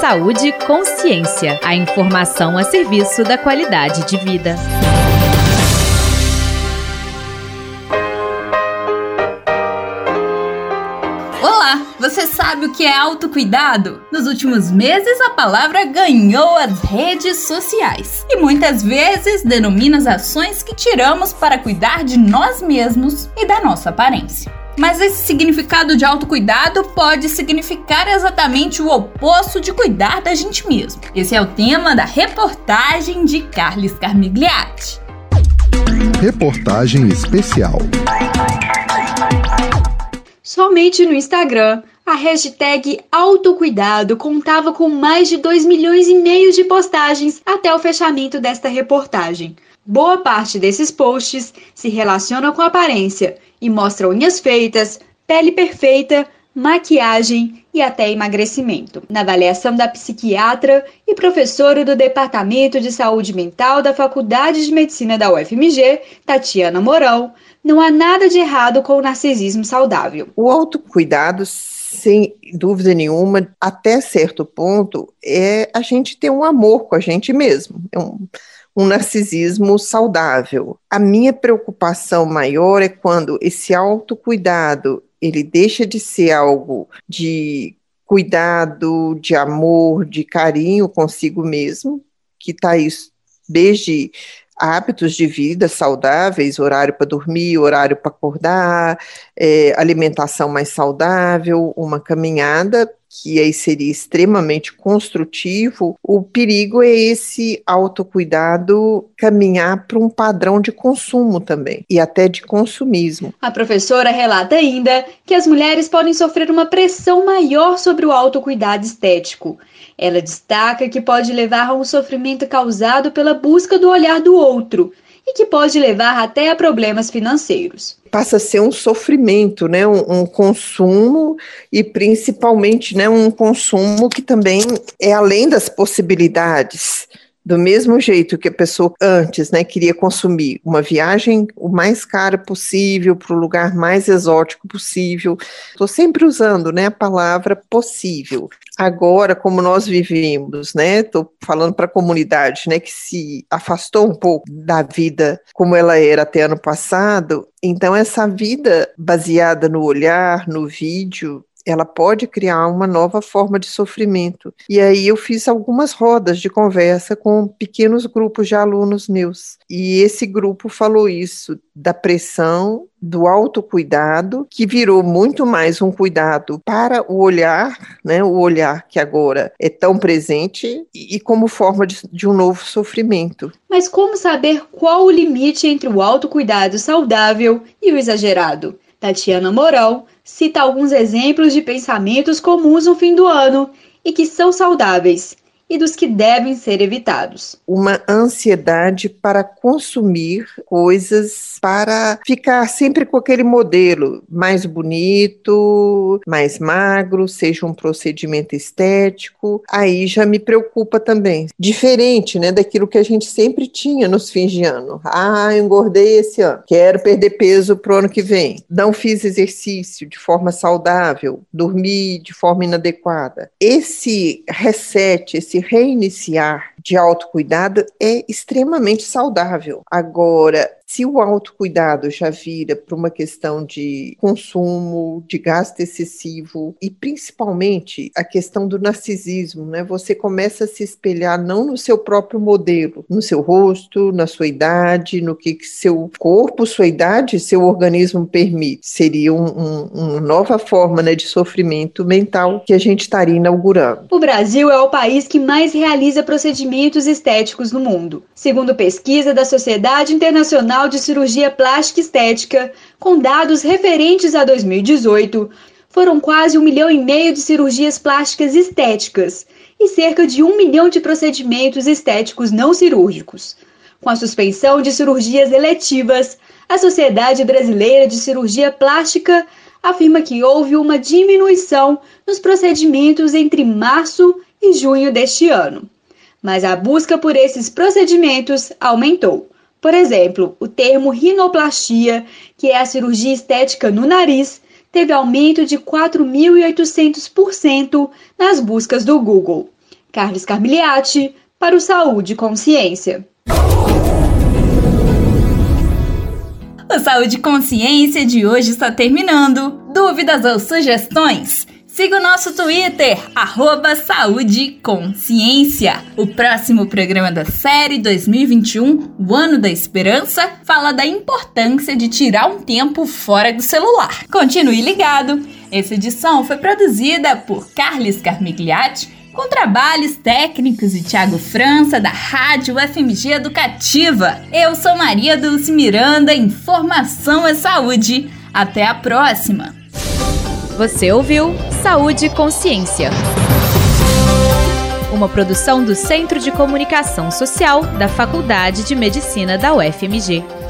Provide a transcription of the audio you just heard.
Saúde e consciência. A informação a serviço da qualidade de vida. Olá, você sabe o que é autocuidado? Nos últimos meses, a palavra ganhou as redes sociais e muitas vezes denomina as ações que tiramos para cuidar de nós mesmos e da nossa aparência. Mas esse significado de autocuidado pode significar exatamente o oposto de cuidar da gente mesmo. Esse é o tema da reportagem de Carles Carmigliati. Reportagem especial. Somente no Instagram, a hashtag autocuidado contava com mais de 2,5 milhões de postagens até o fechamento desta reportagem. Boa parte desses posts se relaciona com a aparência e mostra unhas feitas, pele perfeita, maquiagem e até emagrecimento. Na avaliação da psiquiatra e professora do Departamento de Saúde Mental da Faculdade de Medicina da UFMG, Tatiana Mourão, não há nada de errado com o narcisismo saudável. O autocuidado, sem dúvida nenhuma, até certo ponto, é a gente ter um amor com a gente mesmo. É um narcisismo saudável. A minha preocupação maior é quando esse autocuidado ele deixa de ser algo de cuidado, de amor, de carinho consigo mesmo, que está isso desde hábitos de vida saudáveis, horário para dormir, horário para acordar, alimentação mais saudável, uma caminhada, que aí seria extremamente construtivo. O perigo é esse autocuidado caminhar para um padrão de consumo também, e até de consumismo. A professora relata ainda que as mulheres podem sofrer uma pressão maior sobre o autocuidado estético. Ela destaca que pode levar a um sofrimento causado pela busca do olhar do outro e que pode levar até a problemas financeiros. Passa a ser um sofrimento, né? Um consumo e principalmente, né, um consumo que também é além das possibilidades. Do mesmo jeito que a pessoa antes, né, queria consumir uma viagem o mais cara possível, para o lugar mais exótico possível. Estou sempre usando, né, a palavra possível. Agora, como nós vivemos, né, estou falando para a comunidade, né, que se afastou um pouco da vida como ela era até ano passado, então essa vida baseada no olhar, no vídeo, ela pode criar uma nova forma de sofrimento. E aí eu fiz algumas rodas de conversa com pequenos grupos de alunos meus. E esse grupo falou isso, da pressão, do autocuidado, que virou muito mais um cuidado para o olhar, né? O olhar que agora é tão presente e como forma de um novo sofrimento. Mas como saber qual o limite entre o autocuidado saudável e o exagerado? Tatiana Mourão cita alguns exemplos de pensamentos comuns no fim do ano e que são saudáveis e dos que devem ser evitados. Uma ansiedade para consumir coisas, para ficar sempre com aquele modelo mais bonito, mais magro, seja um procedimento estético, aí já me preocupa também. Diferente, né, daquilo que a gente sempre tinha nos fins de ano. Engordei esse ano, quero perder peso pro ano que vem. Não fiz exercício de forma saudável, dormi de forma inadequada. Esse reset, esse reiniciar de autocuidado é extremamente saudável. Agora, se o autocuidado já vira para uma questão de consumo, de gasto excessivo e principalmente a questão do narcisismo, né? Você começa a se espelhar não no seu próprio modelo, no seu rosto, na sua idade, no que seu corpo, sua idade, seu organismo permite. Seria uma nova forma, né, de sofrimento mental que a gente estaria inaugurando. O Brasil é o país que mais realiza procedimentos estéticos no mundo. Segundo pesquisa da Sociedade Internacional de Cirurgia Plástica e Estética, com dados referentes a 2018, foram quase 1,5 milhão de cirurgias plásticas estéticas e cerca de 1 milhão de procedimentos estéticos não cirúrgicos. Com a suspensão de cirurgias eletivas, a Sociedade Brasileira de Cirurgia Plástica afirma que houve uma diminuição nos procedimentos entre março e junho deste ano. Mas a busca por esses procedimentos aumentou. Por exemplo, o termo rinoplastia, que é a cirurgia estética no nariz, teve aumento de 4.800% nas buscas do Google. Carlos Carmigliati, para o Saúde e Consciência. O Saúde e Consciência de hoje está terminando. Dúvidas ou sugestões? Siga o nosso Twitter, @SaúdeConsciência. O próximo programa da série 2021, o Ano da Esperança, fala da importância de tirar um tempo fora do celular. Continue ligado! Essa edição foi produzida por Carlos Carmigliati, com trabalhos técnicos de Thiago França, da Rádio FMG Educativa. Eu sou Maria Dulce Miranda, Informação é Saúde. Até a próxima! Você ouviu Saúde e Consciência, uma produção do Centro de Comunicação Social da Faculdade de Medicina da UFMG.